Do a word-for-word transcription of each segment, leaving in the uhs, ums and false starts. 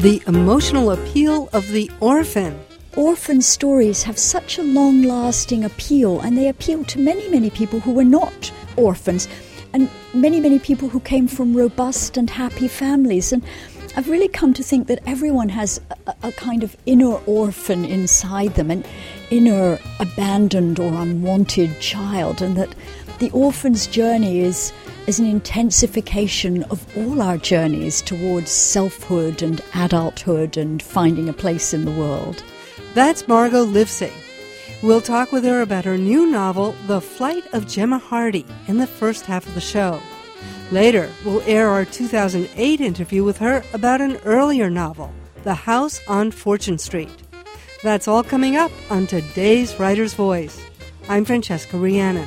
The emotional appeal of the orphan. Orphan stories have such a long-lasting appeal, and they appeal to many, many people who were not orphans, and many, many people who came from robust and happy families. And I've really come to think that everyone has a, a kind of inner orphan inside them, an inner abandoned or unwanted child, and that the orphan's journey is is an intensification of all our journeys towards selfhood and adulthood and finding a place in the world. That's Margot Livesey. We'll talk with her about her new novel, The Flight of Gemma Hardy, in the first half of the show. Later, we'll air our two thousand eight interview with her about an earlier novel, The House on Fortune Street. That's all coming up on today's Writer's Voice. I'm Francesca Rhiannon.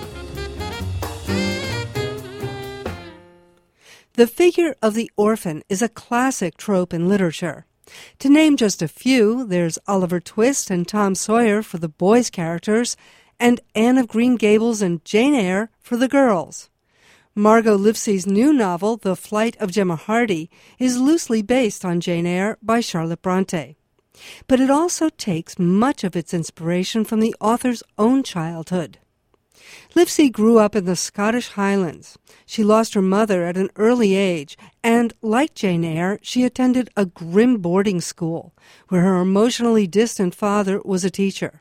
The figure of the orphan is a classic trope in literature. To name just a few, there's Oliver Twist and Tom Sawyer for the boys' characters, and Anne of Green Gables and Jane Eyre for the girls. Margot Livesey's new novel, The Flight of Gemma Hardy, is loosely based on Jane Eyre by Charlotte Bronte. But it also takes much of its inspiration from the author's own childhood. Livesey grew up in the Scottish Highlands. She lost her mother at an early age, and, like Jane Eyre, she attended a grim boarding school, where her emotionally distant father was a teacher.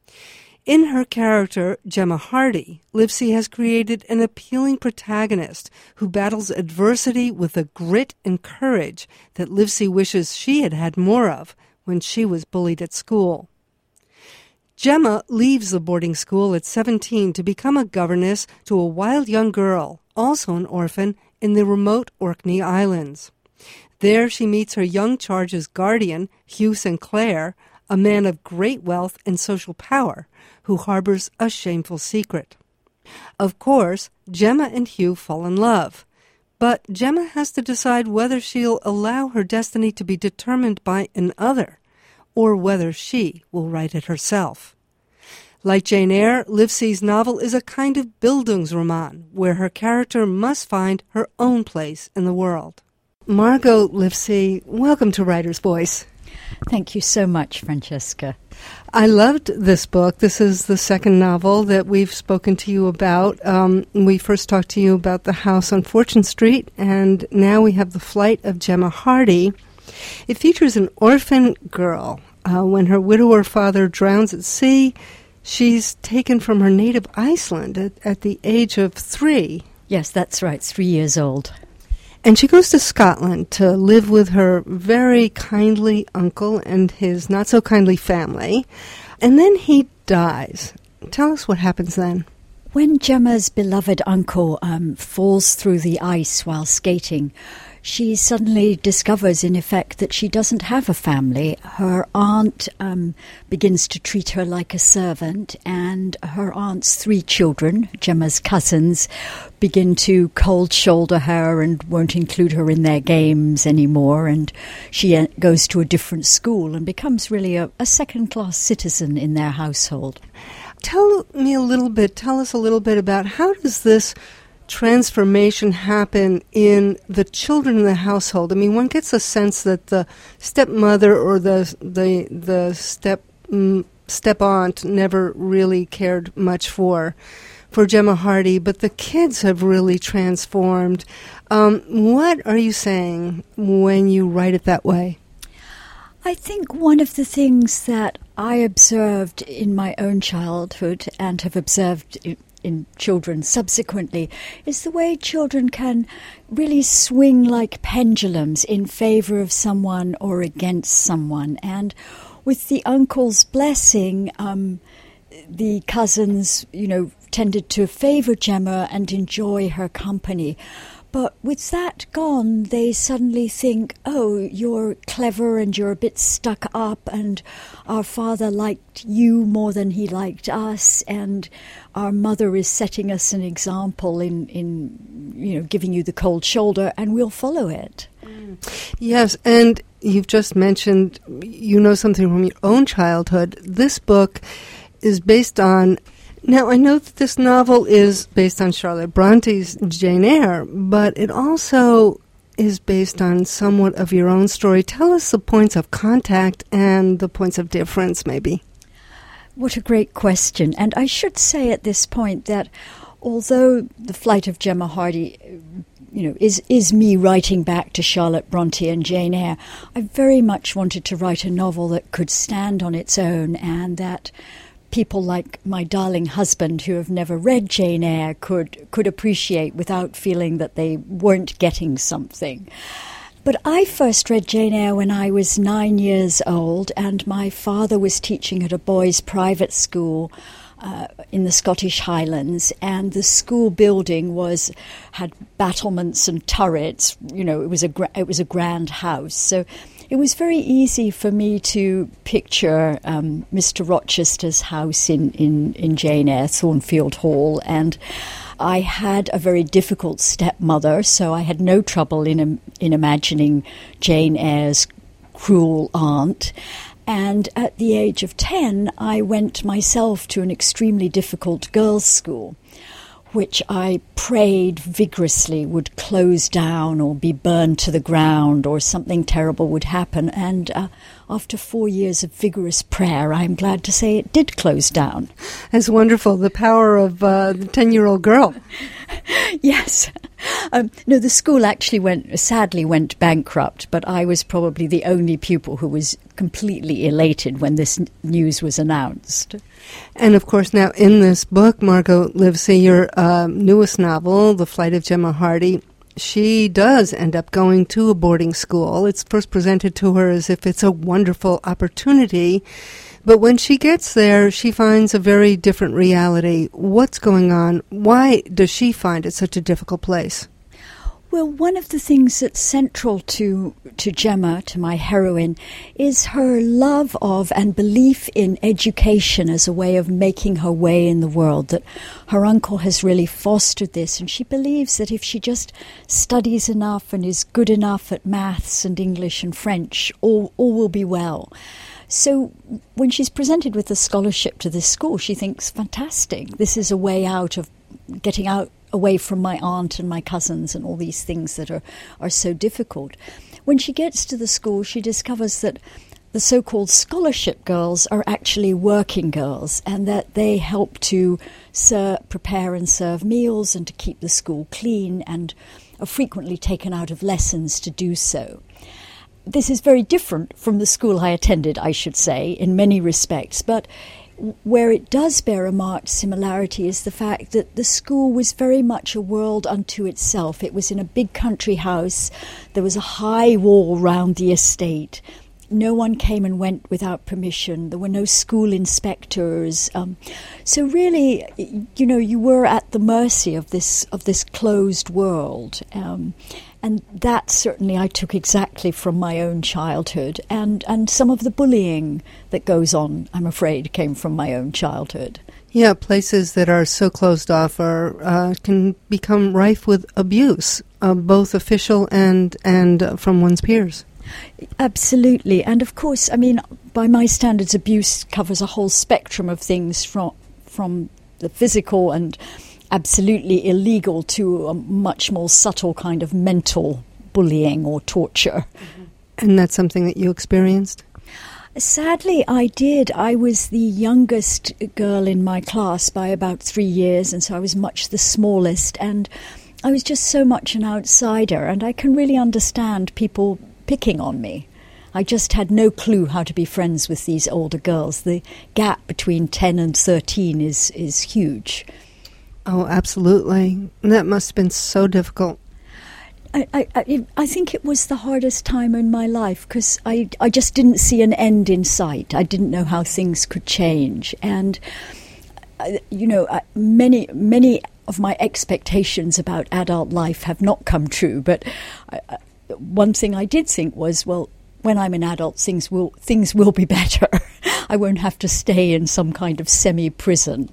In her character, Gemma Hardy, Livesey has created an appealing protagonist who battles adversity with the grit and courage that Livesey wishes she had had more of when she was bullied at school. Gemma leaves the boarding school at seventeen to become a governess to a wild young girl, also an orphan, in the remote Orkney Islands. There she meets her young charge's guardian, Hugh Sinclair, a man of great wealth and social power, who harbors a shameful secret. Of course, Gemma and Hugh fall in love, but Gemma has to decide whether she'll allow her destiny to be determined by an other, or whether she will write it herself. Like Jane Eyre, Livesey's novel is a kind of Bildungsroman, where her character must find her own place in the world. Margot Livesey, welcome to Writer's Voice. Thank you so much, Francesca. I loved this book. This is the second novel that we've spoken to you about. Um, we first talked to you about The House on Fortune Street, and now we have The Flight of Gemma Hardy. It features an orphan girl. Uh, when her widower father drowns at sea, she's taken from her native Iceland at, at the age of three. Yes, that's right, three years old. And she goes to Scotland to live with her very kindly uncle and his not-so-kindly family. And then he dies. Tell us what happens then. When Gemma's beloved uncle um, falls through the ice while skating, she suddenly discovers, in effect, that she doesn't have a family. Her aunt um, begins to treat her like a servant, and her aunt's three children, Gemma's cousins, begin to cold shoulder her and won't include her in their games anymore, and she goes to a different school and becomes really a, a second-class citizen in their household. Tell me a little bit, tell us a little bit about how does this transformation happen in the children in the household? I mean, one gets a sense that the stepmother or the the the step mm, step aunt never really cared much for for Gemma Hardy, but the kids have really transformed. Um, what are you saying when you write it that way? I think one of the things that I observed in my own childhood and have observed in in children subsequently is the way children can really swing like pendulums in favor of someone or against someone. And with the uncle's blessing, um, the cousins, you know, tended to favor Gemma and enjoy her company. But with that gone, they suddenly think, oh, you're clever and you're a bit stuck up, and our father liked you more than he liked us, and our mother is setting us an example in, in you know, giving you the cold shoulder, and we'll follow it. Mm. Yes, and you've just mentioned, you know something from your own childhood. This book is based on... Now, I know that this novel is based on Charlotte Bronte's Jane Eyre, but it also is based on somewhat of your own story. Tell us the points of contact and the points of difference, maybe. What a great question. And I should say at this point that although The Flight of Gemma Hardy, you know, is, is me writing back to Charlotte Bronte and Jane Eyre, I very much wanted to write a novel that could stand on its own and that people like my darling husband who have never read Jane Eyre could could appreciate without feeling that they weren't getting something. But I first read Jane Eyre when I was nine years old, and my father was teaching at a boys' private school uh, in the Scottish Highlands, and the school building was had battlements and turrets. You know, it was a gra- it was a grand house, so it was very easy for me to picture um, Mister Rochester's house in, in, in Jane Eyre, Thornfield Hall, and I had a very difficult stepmother, so I had no trouble in in imagining Jane Eyre's cruel aunt. And at the age of ten, I went myself to an extremely difficult girls' school, which I prayed vigorously would close down or be burned to the ground or something terrible would happen. And uh, after four years of vigorous prayer, I'm glad to say it did close down. That's wonderful, the power of uh, the ten-year-old girl. Yes. Um, no, the school actually went, sadly went bankrupt, but I was probably the only pupil who was completely elated when this n- news was announced. And of course now in this book, Margot Livesey, your uh, newest novel, The Flight of Gemma Hardy, she does end up going to a boarding school. It's first presented to her as if it's a wonderful opportunity. But when she gets there, she finds a very different reality. What's going on? Why does she find it such a difficult place? Well, one of the things that's central to, to Gemma, to my heroine, is her love of and belief in education as a way of making her way in the world, that her uncle has really fostered this, and she believes that if she just studies enough and is good enough at maths and English and French, all, all will be well. So when she's presented with a scholarship to this school, she thinks, fantastic, this is a way out of getting out away from my aunt and my cousins and all these things that are, are so difficult. When she gets to the school, she discovers that the so-called scholarship girls are actually working girls and that they help to ser- prepare and serve meals and to keep the school clean and are frequently taken out of lessons to do so. This is very different from the school I attended, I should say, in many respects, but where it does bear a marked similarity is the fact that the school was very much a world unto itself. It was in a big country house. There was a high wall round the estate. No one came and went without permission. There were no school inspectors. Um, so really, you know, you were at the mercy of this of this closed world. Um, and that certainly I took exactly from my own childhood. And, and some of the bullying that goes on, I'm afraid, came from my own childhood. Yeah, places that are so closed off are uh, can become rife with abuse, uh, both official and, and uh, from one's peers. Absolutely. And of course, I mean, by my standards, abuse covers a whole spectrum of things from from the physical and absolutely illegal to a much more subtle kind of mental bullying or torture. Mm-hmm. And that's something that you experienced? Sadly, I did. I was the youngest girl in my class by about three years, and so I was much the smallest, and I was just so much an outsider, and I can really understand people picking on me. I just had no clue how to be friends with these older girls. The gap between ten and thirteen is, is huge. Oh, absolutely. That must have been so difficult. I, I, I think it was the hardest time in my life because I, I just didn't see an end in sight. I didn't know how things could change. And, uh, you know, uh, many, many of my expectations about adult life have not come true. But I, I, one thing I did think was, well, when I'm an adult, things will things will be better. I won't have to stay in some kind of semi-prison.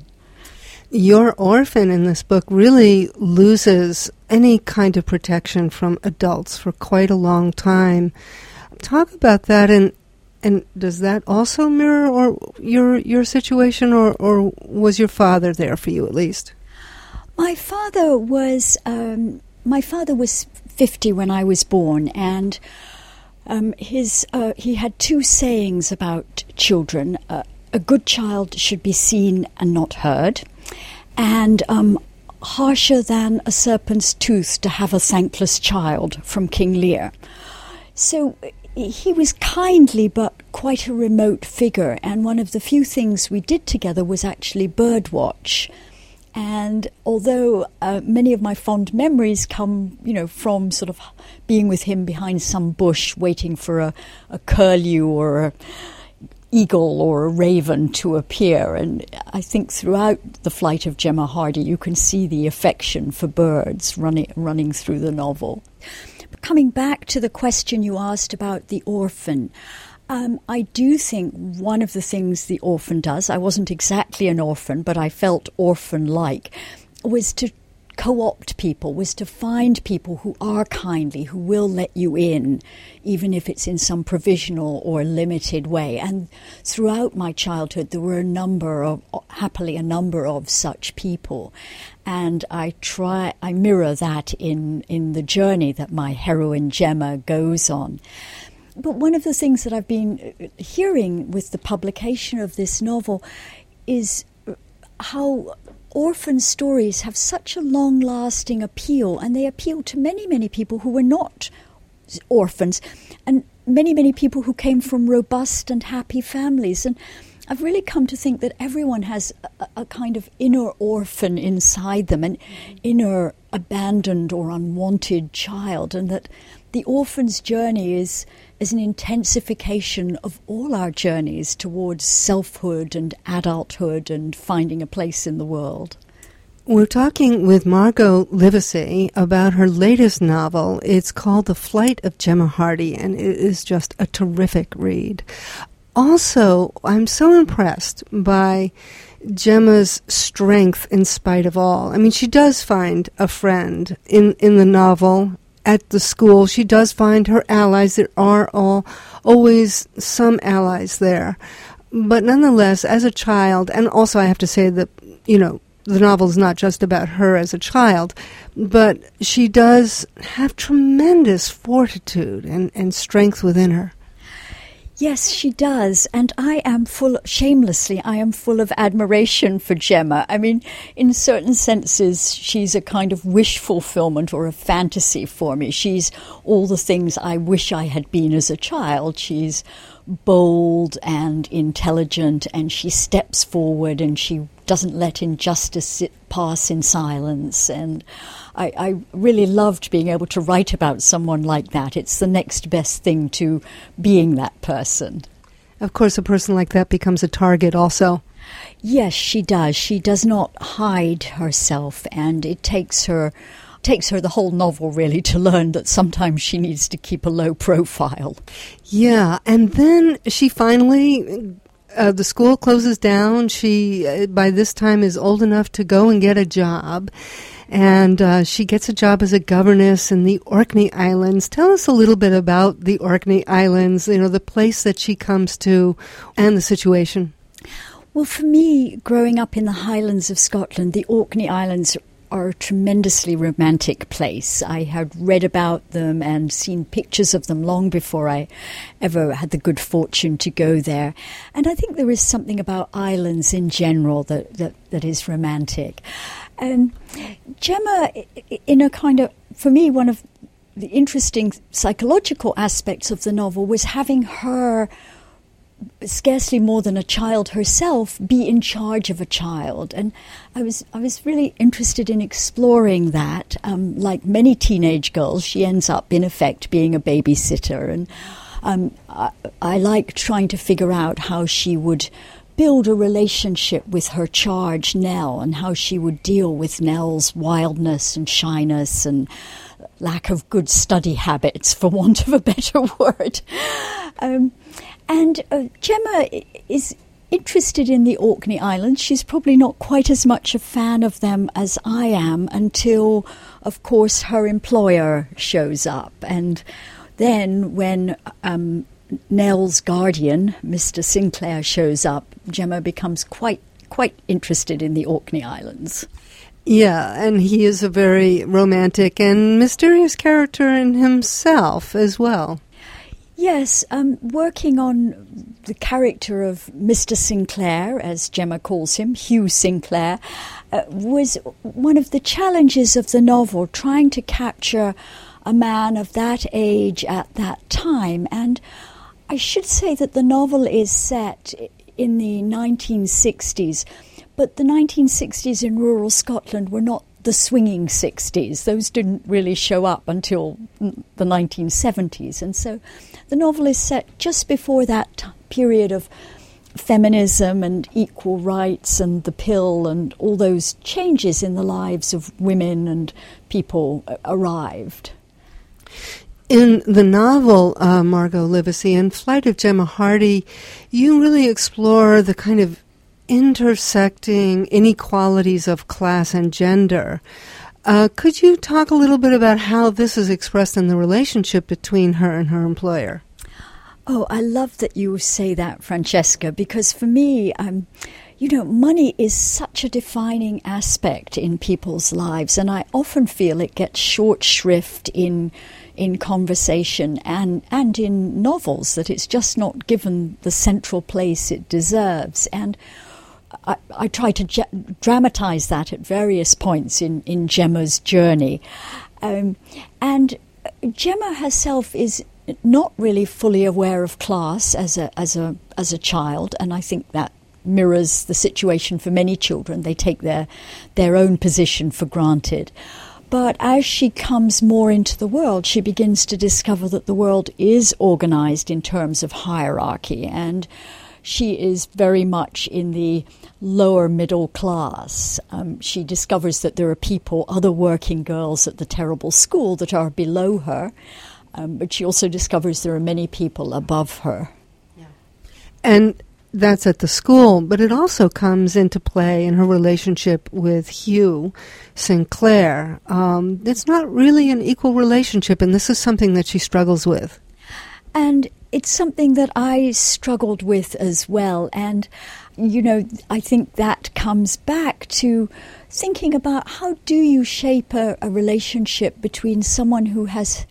Your orphan in this book really loses any kind of protection from adults for quite a long time. Talk about that, and and does that also mirror or your your situation, or, or was your father there for you at least? My father was um, my father was fifty when I was born, and um, his uh, he had two sayings about children. Uh, a good child should be seen and not heard, and um, harsher than a serpent's tooth to have a thankless child, from King Lear. So he was kindly but quite a remote figure, and one of the few things we did together was actually birdwatch. And although uh, many of my fond memories come, you know, from sort of being with him behind some bush waiting for a, a curlew or a eagle or a raven to appear, and I think throughout the flight of Gemma Hardy you can see the affection for birds running running through the novel. But coming back to the question you asked about the orphan, Um, I do think one of the things the orphan does, I wasn't exactly an orphan, but I felt orphan-like, was to co-opt people, was to find people who are kindly, who will let you in, even if it's in some provisional or limited way. And throughout my childhood, there were a number of, happily, a number of such people. And I try, I mirror that in, in the journey that my heroine Gemma goes on. But one of the things that I've been hearing with the publication of this novel is how orphan stories have such a long-lasting appeal, and they appeal to many, many people who were not orphans, and many, many people who came from robust and happy families. And I've really come to think that everyone has a, a kind of inner orphan inside them, an inner abandoned or unwanted child, and that the orphan's journey is, is an intensification of all our journeys towards selfhood and adulthood and finding a place in the world. We're talking with Margot Livesey about her latest novel. It's called The Flight of Gemma Hardy, and it is just a terrific read. Also, I'm so impressed by Gemma's strength in spite of all. I mean, she does find a friend in, in the novel. At the school, she does find her allies. There are all, always some allies there. But nonetheless, as a child, and also I have to say that, you know, the novel is not just about her as a child, but she does have tremendous fortitude and, and strength within her. Yes, she does, and I am full, shamelessly, I am full of admiration for Gemma. I mean, in certain senses, she's a kind of wish fulfillment or a fantasy for me. She's all the things I wish I had been as a child. She's bold and intelligent, and she steps forward, and she doesn't let injustice sit, pass in silence. And I, I really loved being able to write about someone like that. It's the next best thing to being that person. Of course, a person like that becomes a target also. Yes, she does. She does not hide herself, and it takes her takes her the whole novel, really, to learn that sometimes she needs to keep a low profile. Yeah, and then she finally... Uh, the school closes down. She, uh, by this time, is old enough to go and get a job. And uh, she gets a job as a governess in the Orkney Islands. Tell us a little bit about the Orkney Islands, you know, the place that she comes to and the situation. Well, for me, growing up in the Highlands of Scotland, the Orkney Islands are a tremendously romantic place. I had read about them and seen pictures of them long before I ever had the good fortune to go there. And I think there is something about islands in general that, that, that is romantic. Um, Gemma, in a kind of, for me, one of the interesting psychological aspects of the novel was having her, scarcely more than a child herself, be in charge of a child. And I was I was really interested in exploring that. Um, like many teenage girls, she ends up, in effect, being a babysitter. And um, I, I like trying to figure out how she would build a relationship with her charge, Nell, and how she would deal with Nell's wildness and shyness and lack of good study habits, for want of a better word. Um, and uh, Gemma is interested in the Orkney Islands. She's probably not quite as much a fan of them as I am until, of course, her employer shows up. And then when um, Nell's guardian, Mister Sinclair, shows up, Gemma becomes quite quite interested in the Orkney Islands. Yeah, and he is a very romantic and mysterious character in himself as well. Yes, um, working on the character of Mister Sinclair, as Gemma calls him, Hugh Sinclair, uh, was one of the challenges of the novel, trying to capture a man of that age at that time. And I should say that the novel is set in the nineteen sixties, but the nineteen sixties in rural Scotland were not the swinging sixties. Those didn't really show up until the nineteen seventies. And so the novel is set just before that t- period of feminism and equal rights and the pill and all those changes in the lives of women and people uh, arrived. In the novel, uh, Margot Livesey, in Flight of Gemma Hardy, you really explore the kind of intersecting inequalities of class and gender. Uh, could you talk a little bit about how this is expressed in the relationship between her and her employer? Oh, I love that you say that, Francesca, because for me, um, you know, money is such a defining aspect in people's lives, and I often feel it gets short shrift in in conversation and, and in novels, that it's just not given the central place it deserves. And I, I try to ge- dramatize that at various points in, in Gemma's journey. Um, and Gemma herself is not really fully aware of class as a as a as a child, and I think that mirrors the situation for many children. They take their their own position for granted. But as she comes more into the world, she begins to discover that the world is organized in terms of hierarchy, and she is very much in the lower middle class. Um, she discovers that there are people, other working girls at the terrible school, that are below her, um, but she also discovers there are many people above her. Yeah. And that's at the school, but it also comes into play in her relationship with Hugh Sinclair. Um, it's not really an equal relationship, and this is something that she struggles with. And it's something that I struggled with as well. And, you know, I think that comes back to thinking about how do you shape a, a relationship between someone who has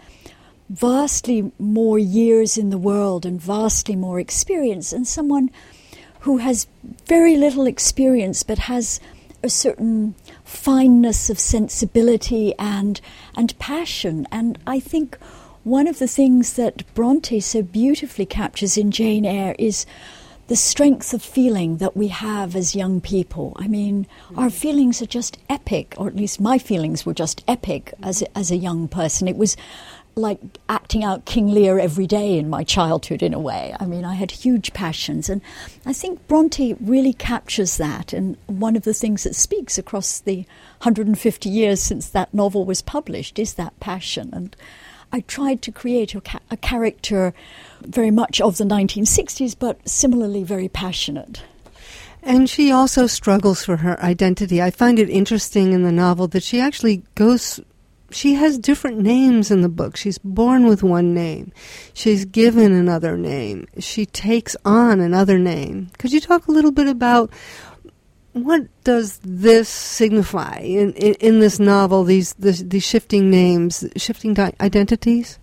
vastly more years in the world and vastly more experience and someone who has very little experience but has a certain fineness of sensibility and and passion. And I think one of the things that Bronte so beautifully captures in Jane Eyre is the strength of feeling that we have as young people. I mean, our feelings are just epic, or at least my feelings were just epic as a, as a young person. It was like acting out King Lear every day in my childhood, in a way. I mean, I had huge passions, and I think Bronte really captures that. And one of the things that speaks across the one hundred fifty years since that novel was published is that passion. And I tried to create a, ca- a character very much of the nineteen sixties, but similarly very passionate. And she also struggles for her identity. I find it interesting in the novel that she actually goes... She has different names in the book. She's born with one name. She's given another name. She takes on another name. Could you talk a little bit about what does this signify in, in, in this novel, these, these these shifting names, shifting di- identities?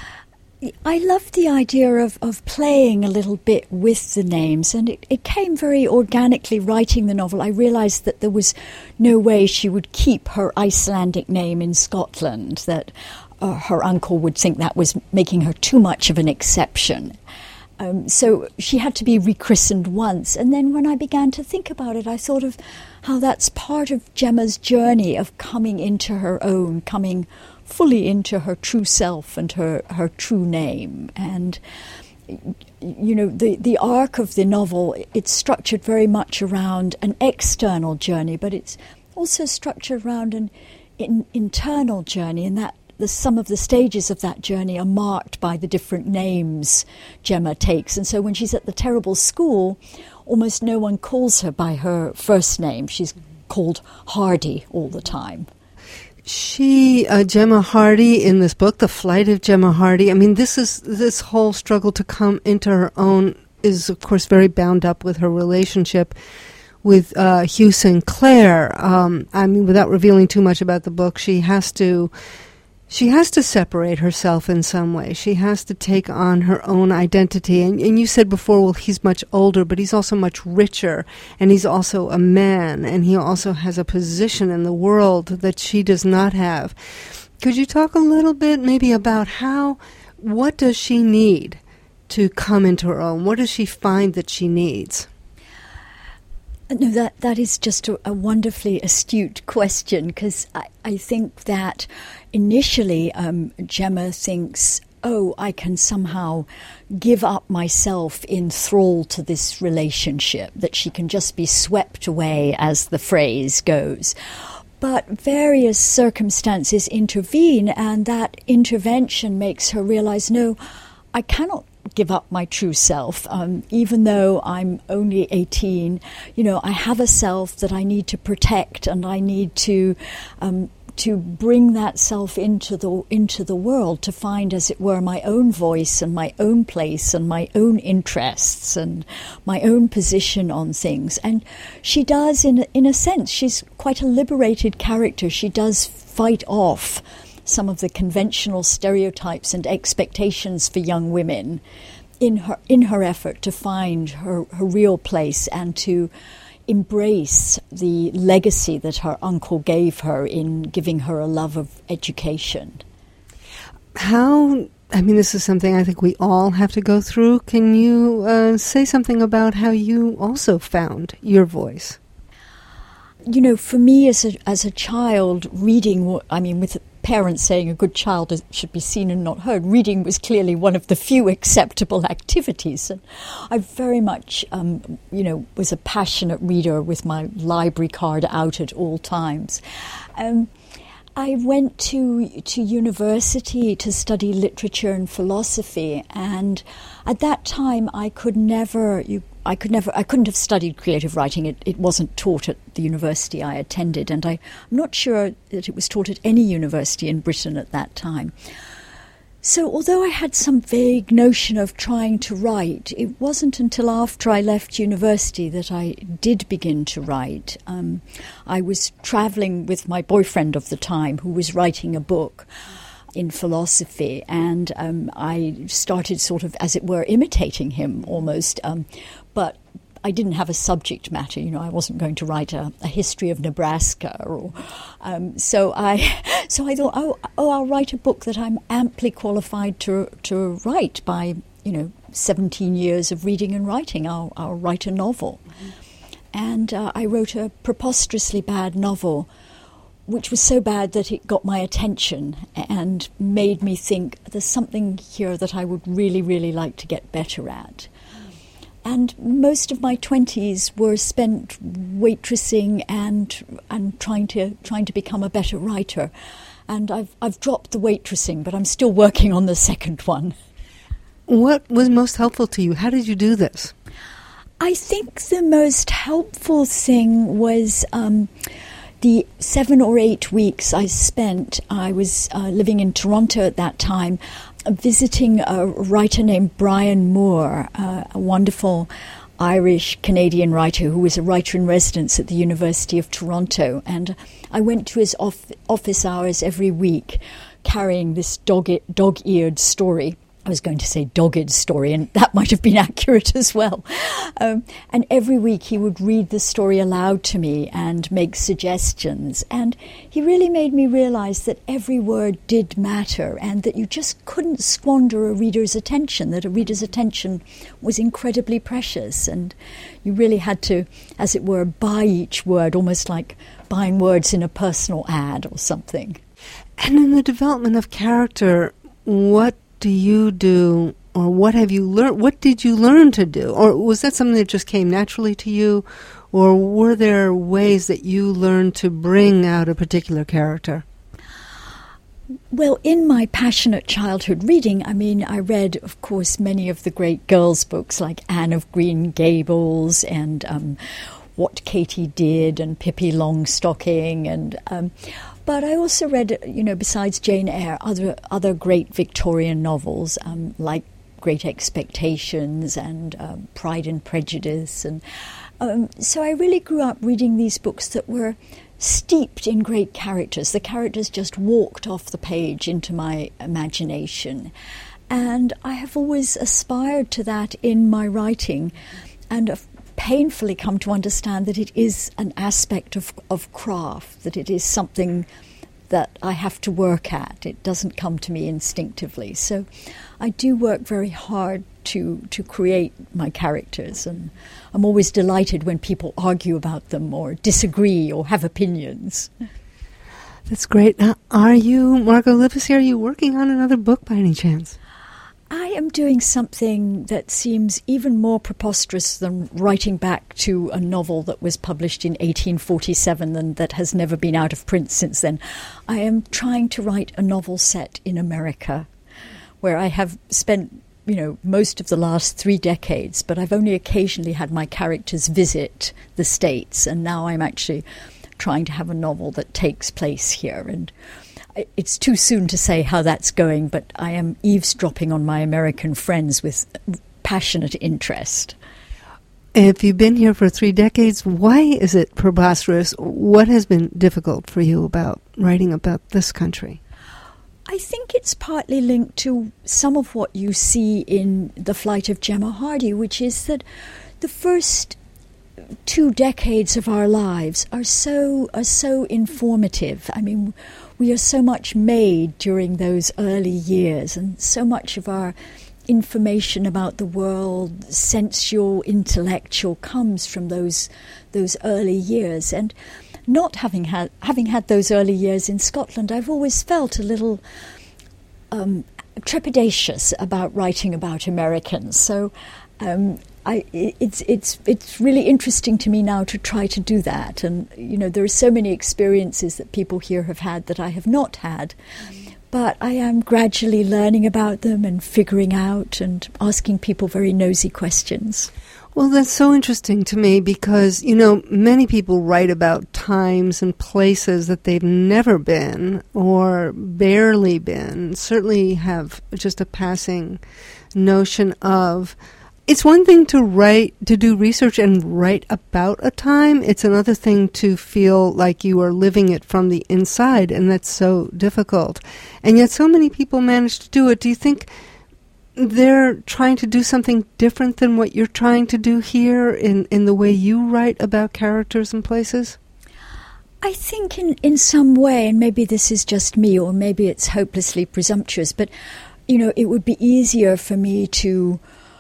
I love the idea of, of playing a little bit with the names, and it, it came very organically writing the novel. I realised that there was no way she would keep her Icelandic name in Scotland, that uh, her uncle would think that was making her too much of an exception. Um, so she had to be rechristened once. And then when I began to think about it, I thought of how that's part of Gemma's journey of coming into her own, coming fully into her true self and her, her true name. And, you know, the, the arc of the novel, it's structured very much around an external journey, but it's also structured around an in, internal journey, and that the some of the stages of that journey are marked by the different names Gemma takes. And so when she's at the terrible school, almost no one calls her by her first name. She's called Hardy all the time. She, uh, Gemma Hardy, in this book, The Flight of Gemma Hardy, I mean, this is this whole struggle to come into her own is, of course, very bound up with her relationship with uh, Hugh Sinclair. Um, I mean, without revealing too much about the book, she has to she has to separate herself in some way. She has to take on her own identity. And, and you said before, well, he's much older, but he's also much richer, and he's also a man, and he also has a position in the world that she does not have. Could you talk a little bit maybe about how, what does she need to come into her own? What does she find that she needs? No, that that is just a, a wonderfully astute question, because I, I think that initially um, Gemma thinks, oh, I can somehow give up myself in thrall to this relationship, that she can just be swept away, as the phrase goes. But various circumstances intervene, and that intervention makes her realize, no, I cannot give up my true self, um, even though I'm only eighteen. You know, I have a self that I need to protect, and I need to um, to bring that self into the into the world, to find, as it were, my own voice and my own place and my own interests and my own position on things. And she does, in in a sense, she's quite a liberated character. She does fight off some of the conventional stereotypes and expectations for young women in her in her effort to find her, her real place and to embrace the legacy that her uncle gave her in giving her a love of education. How, I mean, this is something I think we all have to go through. Can you uh, say something about how you also found your voice? You know, for me as a, as a child, reading, I mean, with parents saying a good child should be seen and not heard, reading was clearly one of the few acceptable activities. And I very much, um, you know, was a passionate reader with my library card out at all times. Um, I went to to university to study literature and philosophy, and at that time I could never you I could never I couldn't have studied creative writing. It it wasn't taught at the university I attended, and I, I'm not sure that it was taught at any university in Britain at that time. So although I had some vague notion of trying to write, it wasn't until after I left university that I did begin to write. Um, I was travelling with my boyfriend of the time, who was writing a book in philosophy, and um, I started sort of, as it were, imitating him almost, um, but I didn't have a subject matter. You know, I wasn't going to write a, a history of Nebraska, or um, so I. So I thought, oh, oh, I'll write a book that I'm amply qualified to to write by, you know, seventeen years of reading and writing. I'll I'll write a novel, mm-hmm. and uh, I wrote a preposterously bad novel, which was so bad that it got my attention and made me think there's something here that I would really, really like to get better at. And most of my twenties were spent waitressing and and trying to trying to become a better writer. And I've I've dropped the waitressing, but I'm still working on the second one. What was most helpful to you? How did you do this? I think the most helpful thing was um, the seven or eight weeks I spent. I was uh, living in Toronto at that time, visiting a writer named Brian Moore, uh, a wonderful Irish-Canadian writer who was a writer in residence at the University of Toronto. And I went to his off- office hours every week carrying this dog- dog-eared story. I was going to say dogged story, and that might have been accurate as well. Um, and every week he would read the story aloud to me and make suggestions. And he really made me realize that every word did matter, and that you just couldn't squander a reader's attention, that a reader's attention was incredibly precious. And you really had to, as it were, buy each word, almost like buying words in a personal ad or something. And in the development of character, what do you do, or what have you learned? What did you learn to do? Or was that something that just came naturally to you? Or were there ways that you learned to bring out a particular character? Well, in my passionate childhood reading, I mean, I read, of course, many of the great girls' books like Anne of Green Gables and um, What Katie Did and Pippi Longstocking and... Um, But I also read, you know, besides Jane Eyre, other other great Victorian novels um, like Great Expectations and um, Pride and Prejudice, and Um, so I really grew up reading these books that were steeped in great characters. The characters just walked off the page into my imagination. And I have always aspired to that in my writing, and have painfully come to understand that it is an aspect of, of craft, that it is something that I have to work at. It doesn't come to me instinctively. So I do work very hard to to create my characters, and I'm always delighted when people argue about them or disagree or have opinions. That's great. Now, are you, Margot Livesey, are you working on another book by any chance? I am doing something that seems even more preposterous than writing back to a novel that was published in eighteen forty-seven and that has never been out of print since then. I am trying to write a novel set in America, where I have spent, you know, most of the last three decades, but I've only occasionally had my characters visit the States, and now I'm actually trying to have a novel that takes place here. And it's too soon to say how that's going, but I am eavesdropping on my American friends with passionate interest. If you've been here for three decades, why is it preposterous? What has been difficult for you about writing about this country? I think it's partly linked to some of what you see in The Flight of Gemma Hardy, which is that the first two decades of our lives are so are so informative. I mean, we are so much made during those early years, and so much of our information about the world, sensual, intellectual, comes from those those early years. And not having had having had those early years in Scotland, I've always felt a little um, trepidatious about writing about Americans. So um, I, it's it's it's really interesting to me now to try to do that. And you know, there are so many experiences that people here have had that I have not had. But I am gradually learning about them and figuring out and asking people very nosy questions. Well, that's so interesting to me because, you know, many people write about times and places that they've never been or barely been, certainly have just a passing notion of. It's one thing to write, to do research and write about a time. It's another thing to feel like you are living it from the inside, and that's so difficult. And yet so many people manage to do it. Do you think they're trying to do something different than what you're trying to do here in, in the way you write about characters and places? I think in, in some way, and maybe this is just me, or maybe it's hopelessly presumptuous, but, you know, it would be easier for me to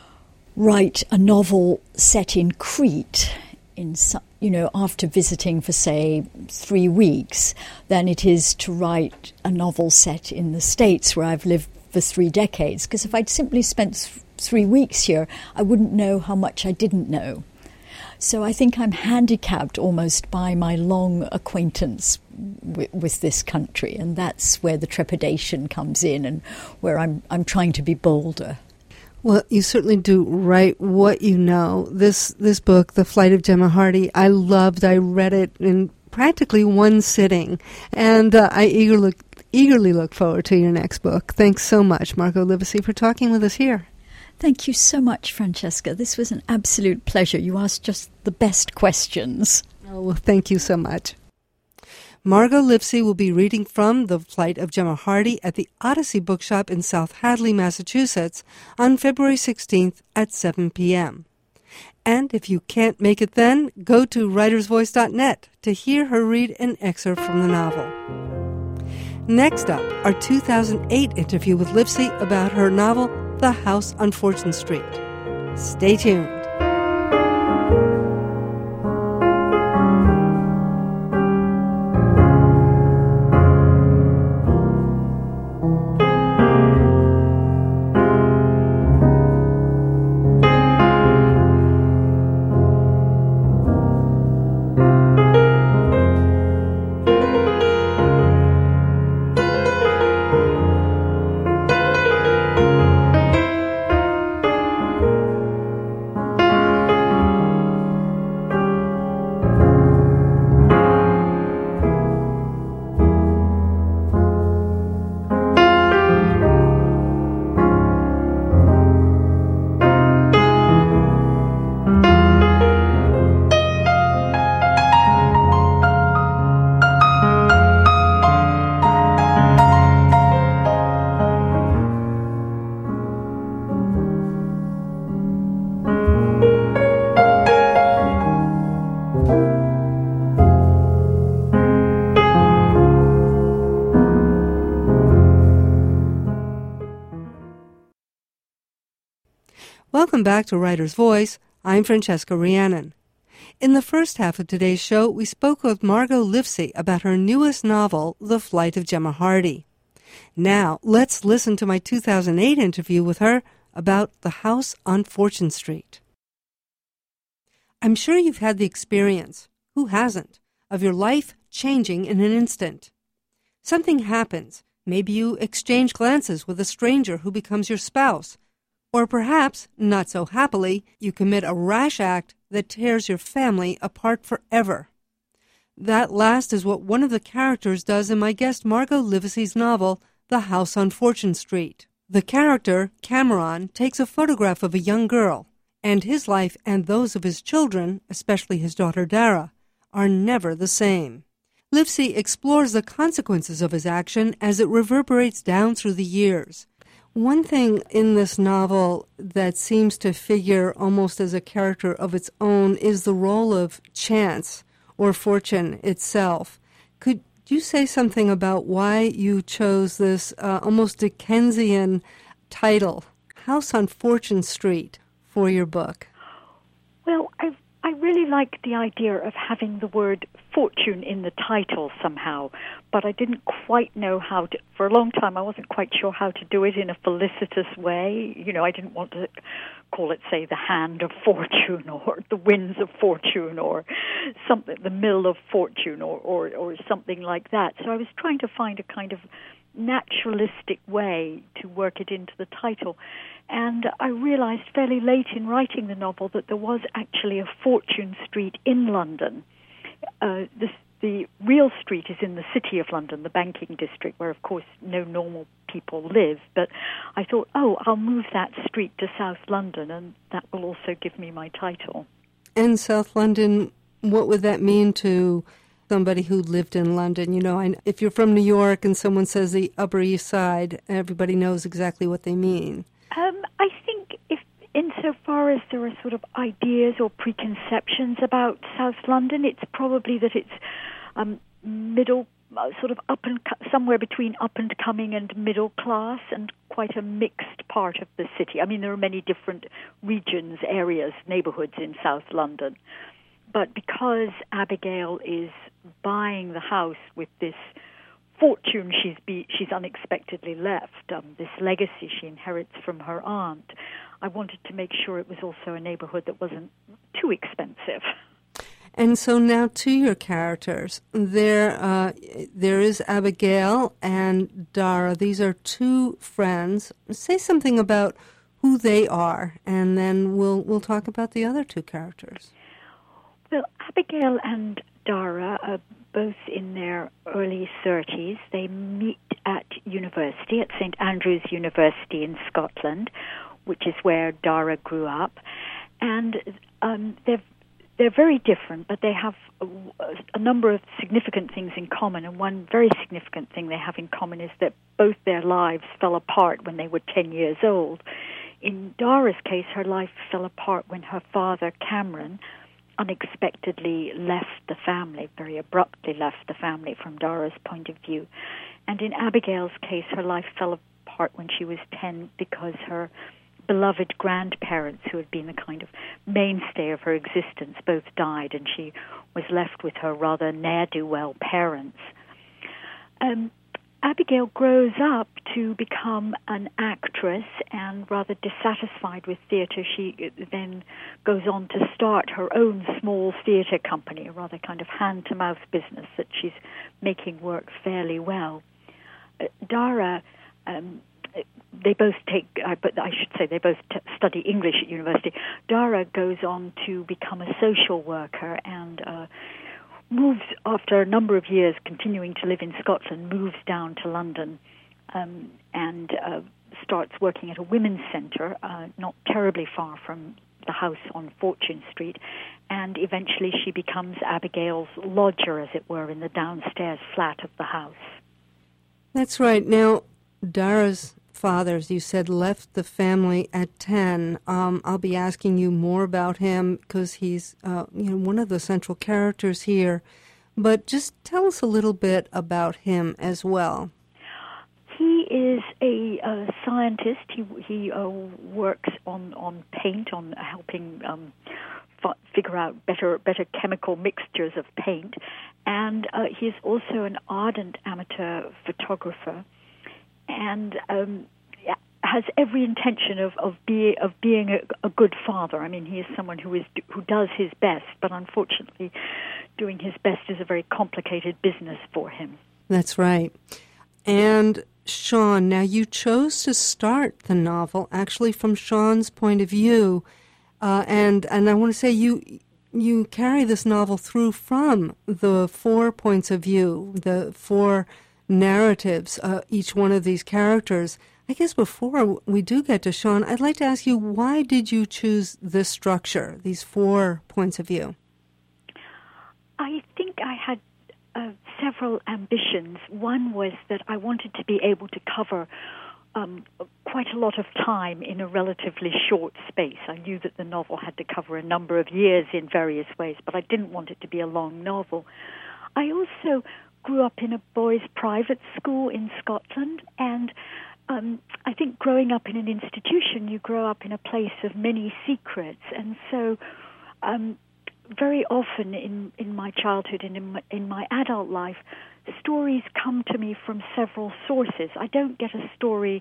write a novel set in Crete, in some, you know, after visiting for, say, three weeks, than it is to write a novel set in the States where I've lived for three decades. Because if I'd simply spent th- three weeks here, I wouldn't know how much I didn't know. So I think I'm handicapped almost by my long acquaintance w- with this country, and that's where the trepidation comes in, and where I'm I'm trying to be bolder. Well, you certainly do write what you know. This this book, The Flight of Gemma Hardy, I loved. I read it in practically one sitting, and uh, I eagerly look, eagerly look forward to your next book. Thanks so much, Margot Livesey, for talking with us here. Thank you so much, Francesca. This was an absolute pleasure. You asked just the best questions. Oh, well, thank you so much. Margot Livesey will be reading from The Flight of Gemma Hardy at the Odyssey Bookshop in South Hadley, Massachusetts on February sixteenth at seven p.m. And if you can't make it then, go to writers voice dot net to hear her read an excerpt from the novel. Next up, our two thousand eight interview with Livesey about her novel, The House on Fortune Street. Stay tuned. Welcome back to Writer's Voice. I'm Francesca Rhiannon. In the first half of today's show, we spoke with Margot Livesey about her newest novel, The Flight of Gemma Hardy. Now, let's listen to my two thousand eight interview with her about The House on Fortune Street. I'm sure you've had the experience, who hasn't, of your life changing in an instant. Something happens. Maybe you exchange glances with a stranger who becomes your spouse. Or perhaps, not so happily, you commit a rash act that tears your family apart forever. That last is what one of the characters does in my guest Margot Livesey's novel, The House on Fortune Street. The character, Cameron, takes a photograph of a young girl, and his life and those of his children, especially his daughter Dara, are never the same. Livesey explores the consequences of his action as it reverberates down through the years. One thing in this novel that seems to figure almost as a character of its own is the role of chance or fortune itself. Could you say something about why you chose this uh, almost Dickensian title, House on Fortune Street, for your book? Well, I I really like the idea of having the word fortune in the title somehow, but I didn't quite know how to, for a long time I wasn't quite sure how to do it in a felicitous way. You know, I didn't want to call it, say, the hand of fortune or the winds of fortune or something, the mill of fortune or, or, or something like that. So I was trying to find a kind of naturalistic way to work it into the title. And I realized fairly late in writing the novel that there was actually a Fortune Street in London. Uh, this, the real street is in the City of London, the banking district, where, of course, no normal people live. But I thought, oh, I'll move that street to South London, and that will also give me my title. And South London, what would that mean to somebody who lived in London? You know, I, if you're from New York and someone says the Upper East Side, everybody knows exactly what they mean. Um, I think if, insofar as there are sort of ideas or preconceptions about South London, it's probably that it's um, middle, uh, sort of up and somewhere between up and coming and middle class, and quite a mixed part of the city. I mean, there are many different regions, areas, neighborhoods in South London, but because Abigail is buying the house with this fortune she's be, she's unexpectedly left, um, this legacy she inherits from her aunt, I wanted to make sure it was also a neighborhood that wasn't too expensive. And so now to your characters. There, uh, there is Abigail and Dara. These are two friends. Say something about who they are, and then we'll we'll talk about the other two characters. Well, Abigail and Dara are both in their early thirties. They meet at university, at Saint Andrews University in Scotland, which is where Dara grew up. And um, they're, they're very different, but they have a, a number of significant things in common. And one very significant thing they have in common is that both their lives fell apart when they were ten years old. In Dara's case, her life fell apart when her father, Cameron, unexpectedly left the family, very abruptly left the family from Dara's point of view. And in Abigail's case, her life fell apart when she was ten because her beloved grandparents, who had been the kind of mainstay of her existence, both died, and she was left with her rather ne'er-do-well parents. Um, Abigail grows up to become an actress, and rather dissatisfied with theatre, she then goes on to start her own small theatre company, a rather kind of hand-to-mouth business that she's making work fairly well. Uh, Dara, um, they both take, uh, but I should say they both t- study English at university. Dara goes on to become a social worker and uh, moves, after a number of years continuing to live in Scotland, moves down to London um, and uh, starts working at a women's centre, uh, not terribly far from the house on Fortune Street, and eventually she becomes Abigail's lodger, as it were, in the downstairs flat of the house. That's right. Now, Dara's father, as you said, left the family at ten. Um, I'll be asking you more about him because he's uh, you know, one of the central characters here. But just tell us a little bit about him as well. He is a uh, scientist. He he uh, works on, on paint, on helping um, f- figure out better better chemical mixtures of paint, and uh, he is also an ardent amateur photographer, and um, has every intention of of, be, of being a, a good father. I mean, he is someone who is who does his best, but unfortunately, doing his best is a very complicated business for him. That's right. And Sean, now you chose to start the novel actually from Sean's point of view, uh, and and I want to say you you carry this novel through from the four points of view, the four narratives, uh, each one of these characters. I guess before we do get to Sean, I'd like to ask you, why did you choose this structure, these four points of view? I think I had uh, several ambitions. One was that I wanted to be able to cover um, quite a lot of time in a relatively short space. I knew that the novel had to cover a number of years in various ways, but I didn't want it to be a long novel. I also grew up in a boys' private school in Scotland, and Um, I think growing up in an institution, you grow up in a place of many secrets, and so um, very often in, in my childhood and in my, in my adult life, stories come to me from several sources. I don't get a story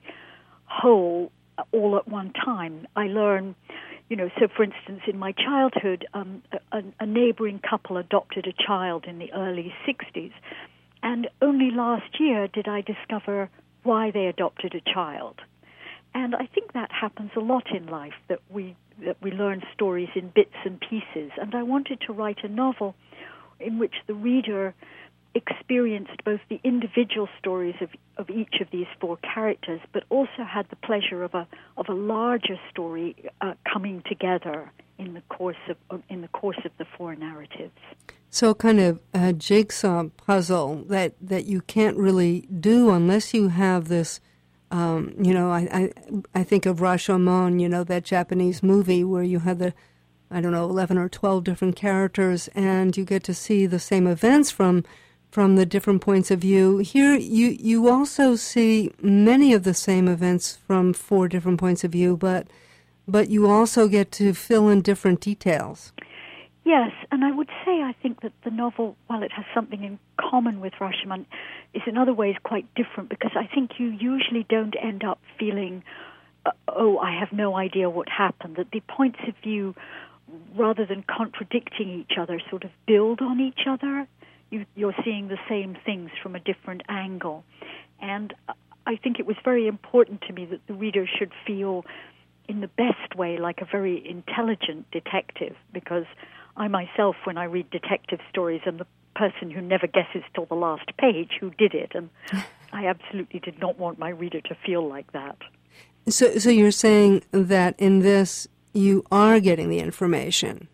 whole all at one time. I learn, you know, so for instance, in my childhood, um, a, a neighboring couple adopted a child in the early sixties, and only last year did I discover why they adopted a child. And I think that happens a lot in life, that we that we learn stories in bits and pieces. And I wanted to write a novel in which the reader experienced both the individual stories of, of each of these four characters, but also had the pleasure of a of a larger story uh, coming together in the course of in the course of the four narratives. So kind of a jigsaw puzzle that, that you can't really do unless you have this, um, you know, I, I I think of Rashomon, you know, that Japanese movie where you have the, I don't know, eleven or twelve different characters, and you get to see the same events from from the different points of view. Here you, you also see many of the same events from four different points of view, but but you also get to fill in different details. Yes, and I would say I think that the novel, while it has something in common with Rashomon, is in other ways quite different, because I think you usually don't end up feeling, uh, oh, I have no idea what happened, that the points of view, rather than contradicting each other, sort of build on each other. You, you're seeing the same things from a different angle. And I think it was very important to me that the reader should feel in the best way like a very intelligent detective, because I myself, when I read detective stories, am the person who never guesses till the last page who did it, and I absolutely did not want my reader to feel like that. So, so you're saying that in this you are getting the information?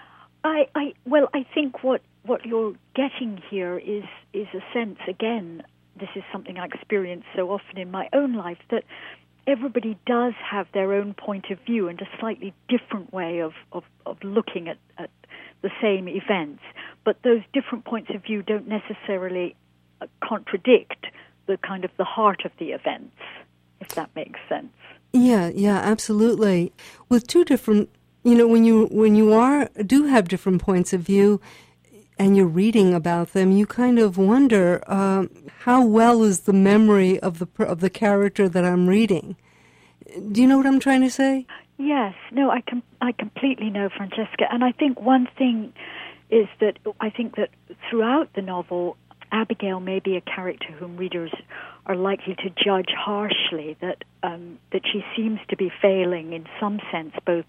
I, I well, I think what, what you're getting here is is a sense, again, this is something I experience so often in my own life, that everybody does have their own point of view and a slightly different way of, of, of looking at, at the same events. But those different points of view don't necessarily uh, contradict the kind of the heart of the events, if that makes sense. Yeah, yeah, absolutely. With two different, you know, when you when you are do have different points of view and you're reading about them, you kind of wonder um, how well is the memory of the of the character that I'm reading. Do you know what I'm trying to say? Yes, no, I com- I completely know, Francesca, and I think one thing is that I think that throughout the novel, Abigail may be a character whom readers are likely to judge harshly, that um, that she seems to be failing in some sense both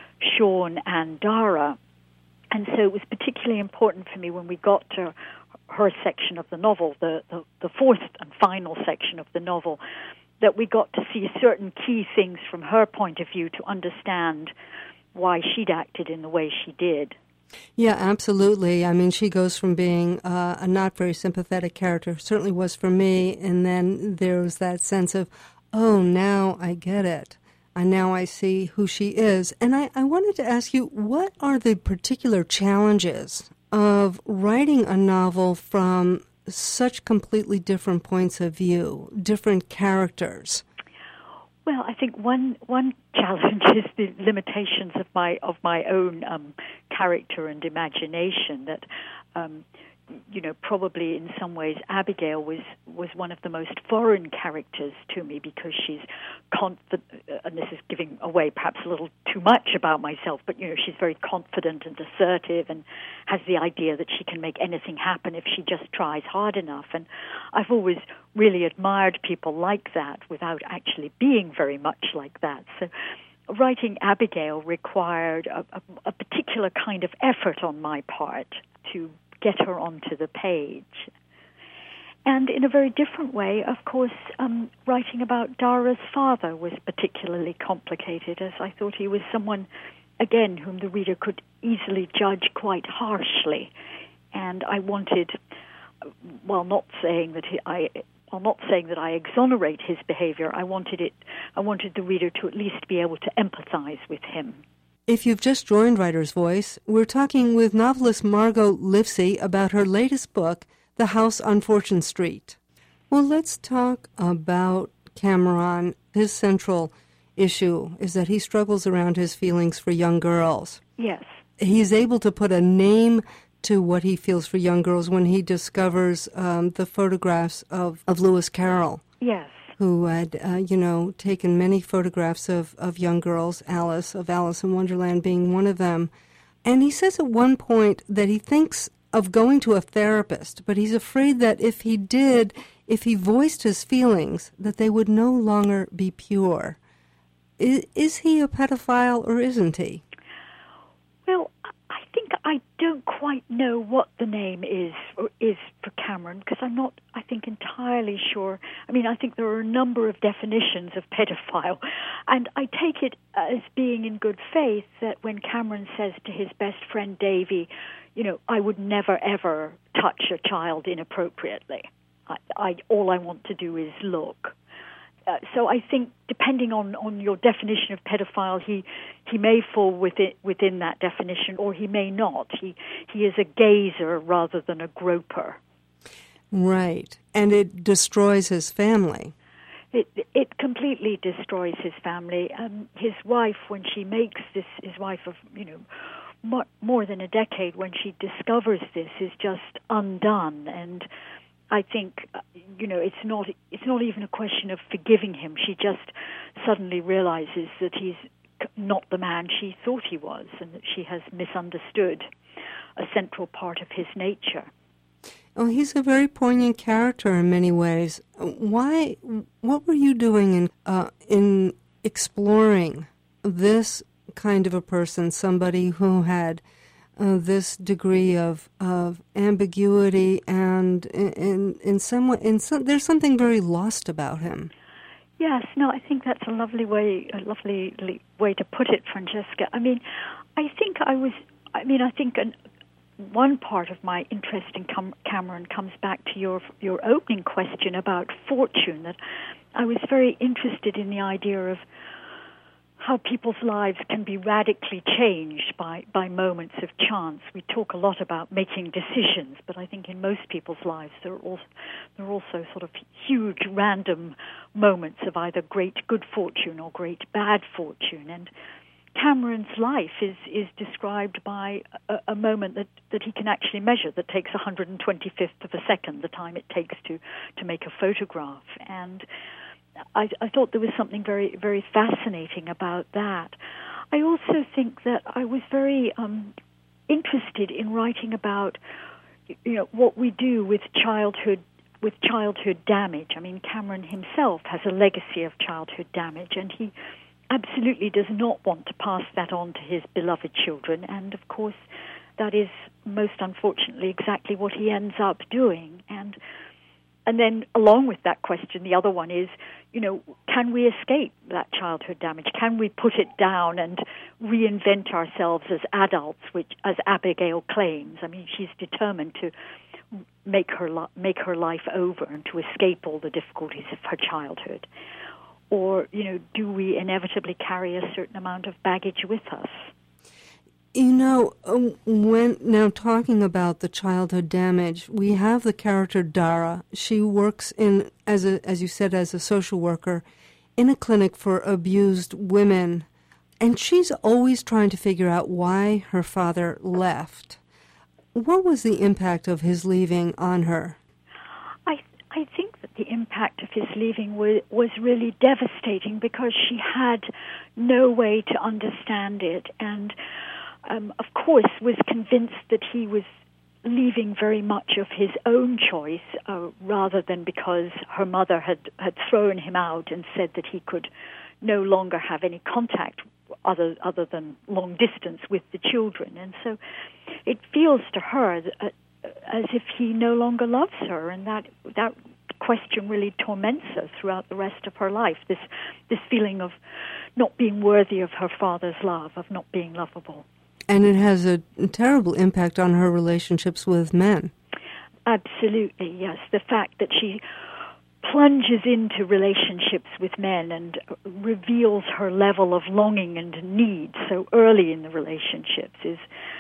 Sean and Dara. And so it was particularly important for me when we got to her section of the novel, the, the, the fourth and final section of the novel, that we got to see certain key things from her point of view to understand why she'd acted in the way she did. Yeah, absolutely. I mean, she goes from being uh, a not very sympathetic character, certainly was for me, and then there was that sense of, oh, now I get it. And now I see who she is. And I, I wanted to ask you, what are the particular challenges of writing a novel from such completely different points of view, different characters? Well, I think one one challenge is the limitations of my of my own um, character and imagination. That um, you know, probably in some ways, Abigail was was one of the most foreign characters to me because she's confident, and this is giving away perhaps a little too much about myself, but you know, she's very confident and assertive, and has the idea that she can make anything happen if she just tries hard enough. And I've always really admired people like that without actually being very much like that. So writing Abigail required a, a, a particular kind of effort on my part to get her onto the page. And in a very different way, of course, um, writing about Dara's father was particularly complicated, as I thought he was someone, again, whom the reader could easily judge quite harshly. And I wanted, while not saying that he, I, while not saying that I exonerate his behavior, I wanted it, I wanted the reader to at least be able to empathize with him. If you've just joined Writer's Voice, we're talking with novelist Margot Livesey about her latest book, The House on Fortune Street. Well, let's talk about Cameron. His central issue is that he struggles around his feelings for young girls. Yes. He's able to put a name to what he feels for young girls when he discovers um, the photographs of, of Lewis Carroll. Yes. Who had, uh, you know, taken many photographs of, of young girls, Alice, of Alice in Wonderland being one of them. And he says at one point that he thinks of going to a therapist, but he's afraid that if he did, if he voiced his feelings, that they would no longer be pure. Is, is he a pedophile or isn't he? Well, I think I don't quite know what the name is or is for Cameron, because I'm not, I think, entirely sure. I mean, I think there are a number of definitions of pedophile, and I take it as being in good faith that when Cameron says to his best friend Davy, you know, I would never, ever touch a child inappropriately. I, I, all I want to do is look. Uh, so I think, depending on, on your definition of pedophile, he he may fall within within that definition, or he may not. He he is a gazer rather than a groper. Right, and it destroys his family. It it completely destroys his family. Um, his wife, when she makes this, his wife of you know more, more than a decade, when she discovers this, is just undone. And I think, you know, it's not it's not even a question of forgiving him. She just suddenly realizes that he's not the man she thought he was, and that she has misunderstood a central part of his nature. Oh, he's a very poignant character in many ways. Why? What were you doing in uh, in exploring this kind of a person, somebody who had Uh, this degree of of ambiguity, and in in, in some way, in some, there's something very lost about him. Yes, no, I think that's a lovely way, a lovely way to put it, Francesca. I mean, I think I was, I mean, I think an, one part of my interest in Cam- Cameron comes back to your your opening question about fortune. That I was very interested in the idea of how people's lives can be radically changed by, by moments of chance. We talk a lot about making decisions, but I think in most people's lives there are also, there are also sort of huge random moments of either great good fortune or great bad fortune. And Cameron's life is, is described by a, a moment that, that he can actually measure, that takes one hundred twenty-fifth of a second, the time it takes to, to make a photograph. And I, I thought there was something very, very fascinating about that. I also think that I was very um, interested in writing about, you know, what we do with childhood, with childhood damage. I mean, Cameron himself has a legacy of childhood damage, and he absolutely does not want to pass that on to his beloved children. And of course, that is most unfortunately exactly what he ends up doing. And And then along with that question, the other one is, you know, can we escape that childhood damage? Can we put it down and reinvent ourselves as adults, which, as Abigail claims, I mean, she's determined to make her make her life over and to escape all the difficulties of her childhood. Or, you know, do we inevitably carry a certain amount of baggage with us? You know, um, when now talking about the childhood damage, we have the character Dara. She works in as a, as you said, as a social worker in a clinic for abused women, and she's always trying to figure out why her father left. What was the impact of his leaving on her? I I think that the impact of his leaving was, was really devastating because she had no way to understand it, and um, of course was convinced that he was leaving very much of his own choice uh, rather than because her mother had, had thrown him out and said that he could no longer have any contact other other than long distance with the children. And so it feels to her that, uh, as if he no longer loves her, and that that question really torments her throughout the rest of her life, this this feeling of not being worthy of her father's love, of not being lovable. And it has a terrible impact on her relationships with men. Absolutely, yes. The fact that she plunges into relationships with men and reveals her level of longing and need so early in the relationships is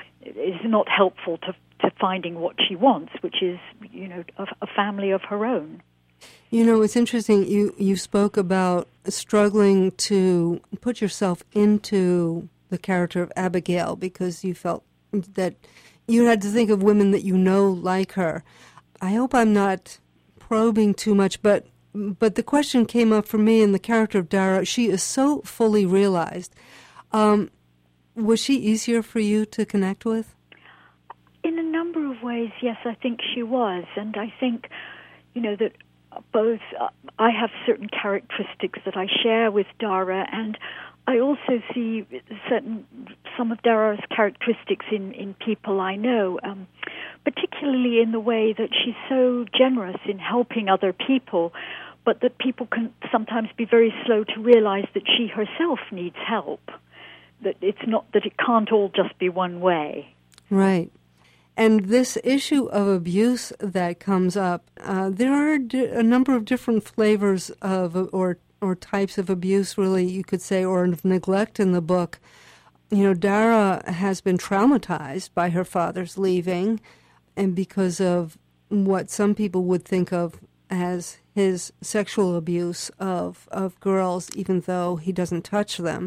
is not helpful to to finding what she wants, which is, you know, a, a family of her own. You know, it's interesting. You you spoke about struggling to put yourself into the character of Abigail because you felt that you had to think of women that you know like her. I hope I'm not probing too much, but but the question came up for me in the character of Dara. She is so fully realized. Um, was she easier for you to connect with? In a number of ways, yes, I think she was. And I think, you know, that both uh, I have certain characteristics that I share with Dara, and I also see certain some of Dara's characteristics in, in people I know, um, particularly in the way that she's so generous in helping other people, but that people can sometimes be very slow to realize that she herself needs help, that it's not that it can't all just be one way. Right. And this issue of abuse that comes up, uh, there are di- a number of different flavors of or or types of abuse, really, you could say, or of neglect in the book. You know, Dara has been traumatized by her father's leaving, and because of what some people would think of as his sexual abuse of, of girls, even though he doesn't touch them.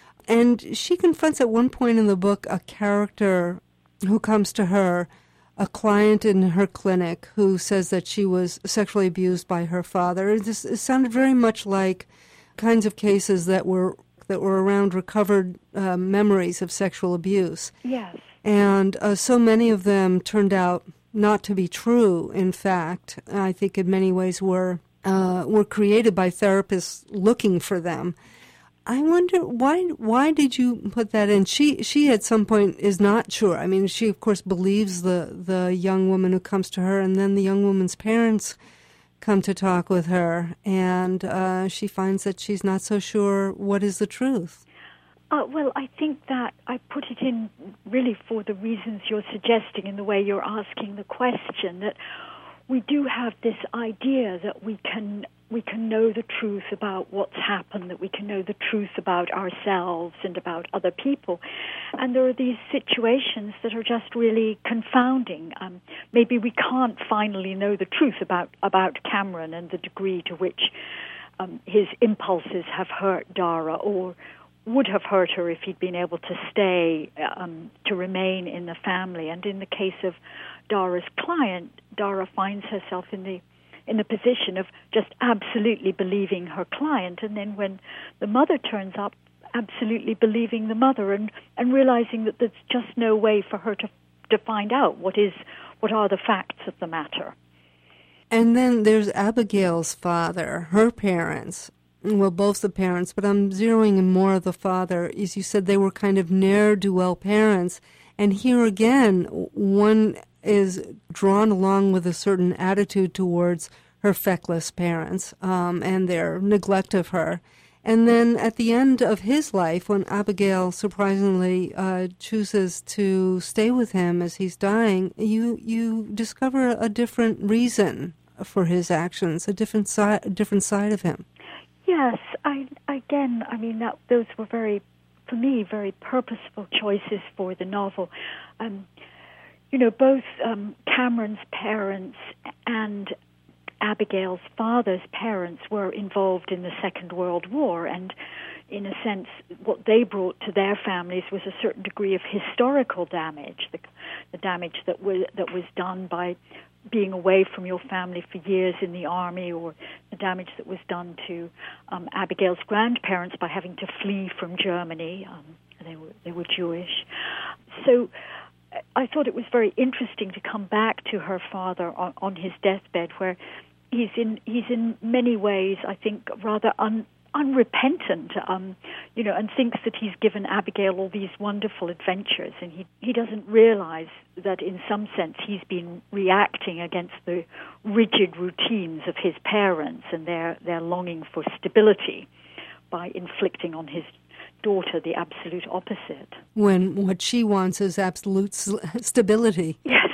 And she confronts at one point in the book a character who comes to her, a client in her clinic, who says that she was sexually abused by her father. This it sounded very much like kinds of cases that were that were around recovered uh, memories of sexual abuse. Yes. And uh, so many of them turned out not to be true. In fact, I think in many ways were uh, were created by therapists looking for them. I wonder why why did you put that in? She she at some point is not sure. I mean, she of course believes the, the young woman who comes to her, and then the young woman's parents come to talk with her, and uh, she finds that she's not so sure what is the truth. Uh, well, I think that I put it in really for the reasons you're suggesting in the way you're asking the question, that we do have this idea that we can we can know the truth about what's happened, that we can know the truth about ourselves and about other people. And there are these situations that are just really confounding. Um, maybe we can't finally know the truth about, about Cameron and the degree to which um, his impulses have hurt Dara, or would have hurt her if he'd been able to stay, um, to remain in the family. And in the case of Dara's client, Dara finds herself in the in the position of just absolutely believing her client, and then when the mother turns up, absolutely believing the mother, and, and realizing that there's just no way for her to to find out what is what are the facts of the matter. And then there's Abigail's father, her parents. Well, both the parents, but I'm zeroing in more of the father. As you said, they were kind of ne'er-do-well parents. And here again, one is drawn along with a certain attitude towards her feckless parents um, and their neglect of her. And then at the end of his life, when Abigail surprisingly uh, chooses to stay with him as he's dying, you you discover a different reason for his actions, a different side, a different side of him. Yes, I again, I mean that those were very for me, very purposeful choices for the novel. Um, you know, both um, Cameron's parents and Abigail's father's parents were involved in the Second World War, and in a sense, what they brought to their families was a certain degree of historical damage, the, the damage that was, that was done by being away from your family for years in the army, or the damage that was done to um, Abigail's grandparents by having to flee from Germany. Um, they were they were Jewish. So I thought it was very interesting to come back to her father on, on his deathbed, where he's in he's in many ways, I think, rather un, unrepentant, um, you know, and thinks that he's given Abigail all these wonderful adventures, and he he doesn't realize that in some sense he's been reacting against the rigid routines of his parents and their their longing for stability by inflicting on his daughter the absolute opposite. When what she wants is absolute s- stability. Yes.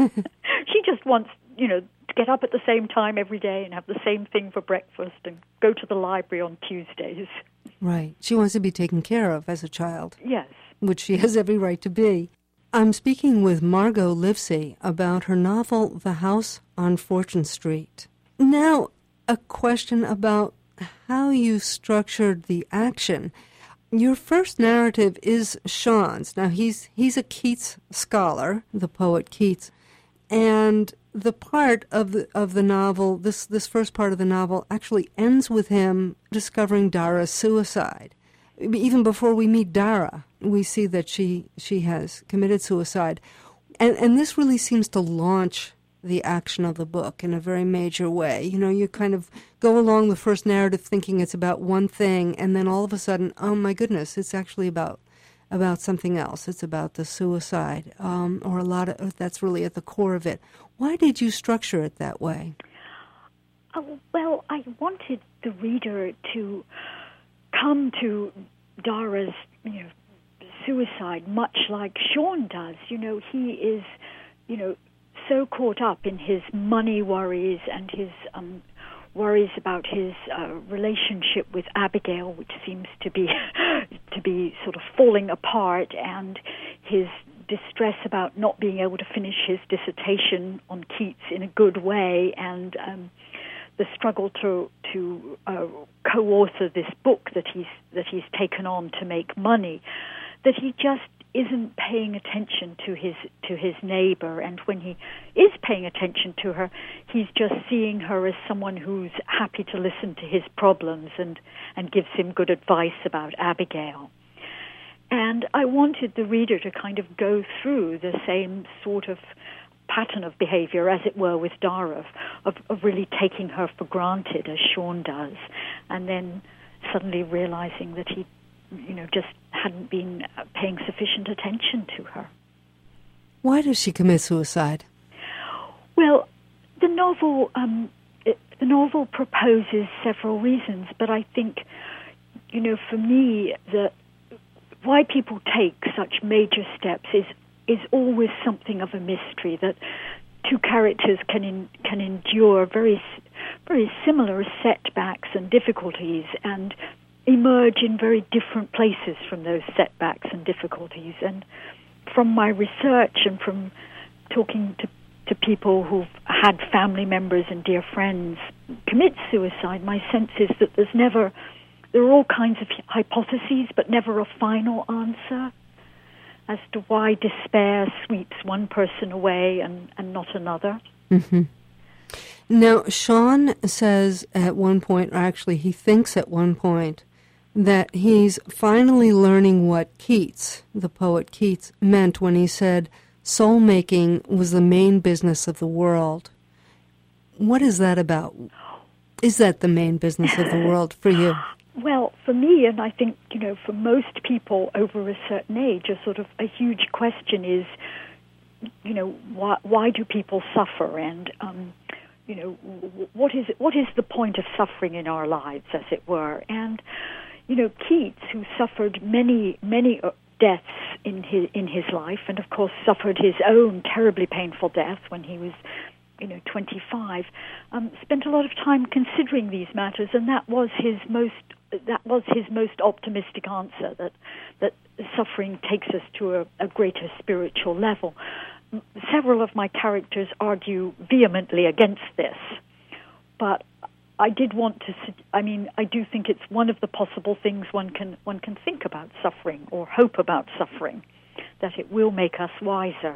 She just wants, you know, to get up at the same time every day and have the same thing for breakfast and go to the library on Tuesdays. Right. She wants to be taken care of as a child. Yes. Which she has every right to be. I'm speaking with Margot Livesey about her novel, The House on Fortune Street. Now, a question about how you structured the action. Your first narrative is Sean's. Now, he's he's a Keats scholar, the poet Keats, and the part of the of the novel, this this first part of the novel, actually ends with him discovering Dara's suicide. Even before we meet Dara, we see that she she has committed suicide, and and this really seems to launch the action of the book in a very major way. You know, you kind of go along the first narrative thinking it's about one thing, and then all of a sudden, oh my goodness, it's actually about about something else. It's about the suicide, um, or a lot of that's really at the core of it. Why did you structure it that way? Oh, well, I wanted the reader to come to Dara's, you know, suicide much like Sean does. You know, he is, you know, so caught up in his money worries and his um, worries about his uh, relationship with Abigail, which seems to be to be sort of falling apart, and his distress about not being able to finish his dissertation on Keats in a good way, and um, the struggle to to uh, co-author this book that he's that he's taken on to make money, that he just isn't paying attention to his to his neighbor, and when he is paying attention to her, he's just seeing her as someone who's happy to listen to his problems and and gives him good advice about Abigail. And I wanted the reader to kind of go through the same sort of pattern of behavior, as it were, with Dara, of, of really taking her for granted, as Sean does, and then suddenly realizing that he you know, just hadn't been paying sufficient attention to her. Why does she commit suicide? Well, the novel, um, it, the novel proposes several reasons, but I think, you know, for me, the why people take such major steps is is always something of a mystery. That two characters can in, can endure very very similar setbacks and difficulties, and emerge in very different places from those setbacks and difficulties. And from my research and from talking to, to people who've had family members and dear friends commit suicide, my sense is that there's never, there are all kinds of hypotheses, but never a final answer as to why despair sweeps one person away and, and not another. Mm-hmm. Now, Sean says at one point, or actually he thinks at one point, that he's finally learning what Keats, the poet Keats, meant when he said soul-making was the main business of the world. What is that about? Is that the main business of the world for you? Well, for me, and I think, you know, for most people over a certain age, a sort of a huge question is, you know, why, why do people suffer? And, um, you know, what is what is the point of suffering in our lives, as it were? And you know, Keats, who suffered many, many deaths in his in his life, and of course suffered his own terribly painful death when he was you know, twenty-five, um, spent a lot of time considering these matters, and that was his most that was his most optimistic answer, that that suffering takes us to a, a greater spiritual level. Several of my characters argue vehemently against this, but I did want to. I mean, I do think it's one of the possible things one can one can think about suffering or hope about suffering, that it will make us wiser.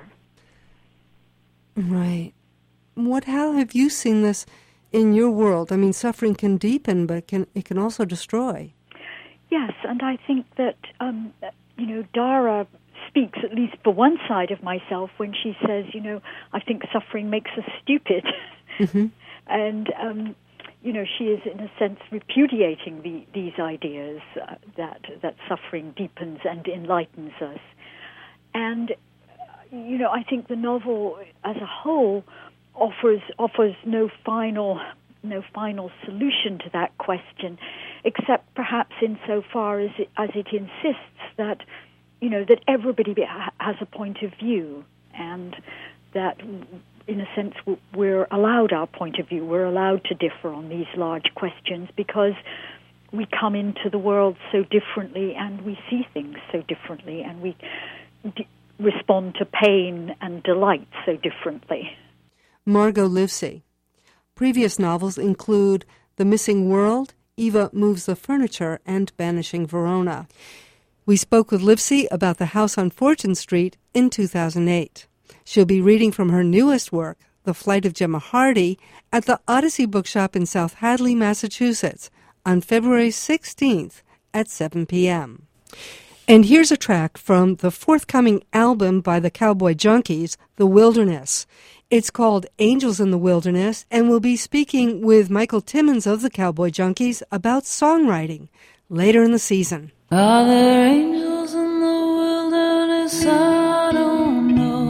Right. What? How have you seen this in your world? I mean, suffering can deepen, but can it can also destroy. Yes, and I think that um, you know, Dara speaks, at least for one side of myself, when she says, you know, I think suffering makes us stupid, mm-hmm. and um, you know, she is in a sense repudiating the, these ideas uh, that that suffering deepens and enlightens us, and uh, you know, I think the novel as a whole offers offers no final no final solution to that question, except perhaps insofar as it, as it insists that, you know, that everybody has a point of view, and that in a sense we're allowed our point of view. We're allowed to differ on these large questions because we come into the world so differently and we see things so differently, and we d- respond to pain and delight so differently. Margot Livesey. Previous novels include The Missing World, Eva Moves the Furniture, and Banishing Verona. We spoke with Livesey about The House on Fortune Street in two thousand eight. She'll be reading from her newest work, The Flight of Gemma Hardy, at the Odyssey Bookshop in South Hadley, Massachusetts, on February sixteenth at seven p.m. And here's a track from the forthcoming album by the Cowboy Junkies, The Wilderness. It's called Angels in the Wilderness, and we'll be speaking with Michael Timmons of the Cowboy Junkies about songwriting later in the season. Are there angels in the wilderness? I don't know.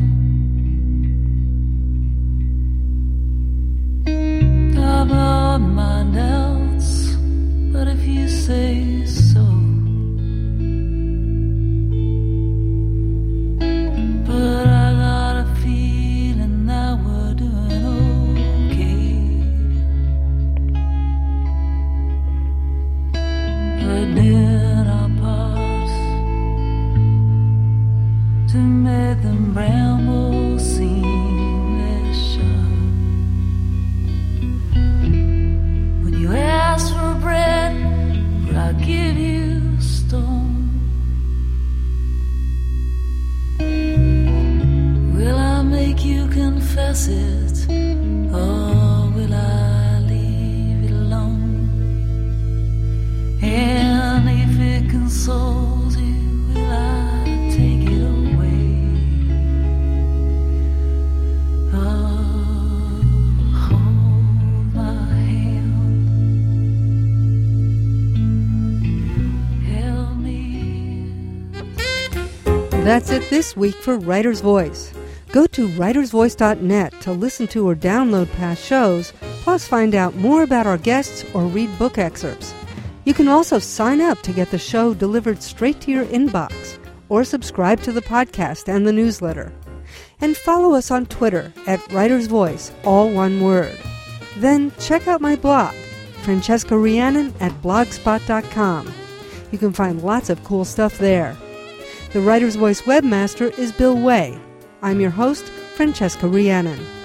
I've got my doubts, but if you say so. But I got a feeling that we're doing okay. But did our parts to make them brambles seem less sharp? When you ask for bread, will I give you stone? Will I make you confess it, or will I leave it alone? And if it consoles you, will I take it away? Oh, hold my hand, help me. That's it this week for Writer's Voice. Go to writers voice dot net to listen to or download past shows, plus find out more about our guests or read book excerpts. You can also sign up to get the show delivered straight to your inbox, or subscribe to the podcast and the newsletter. And follow us on Twitter at Writer's Voice, all one word. Then check out my blog, Francesca Rhiannon at blogspot dot com. You can find lots of cool stuff there. The Writer's Voice webmaster is Bill Way. I'm your host, Francesca Rhiannon.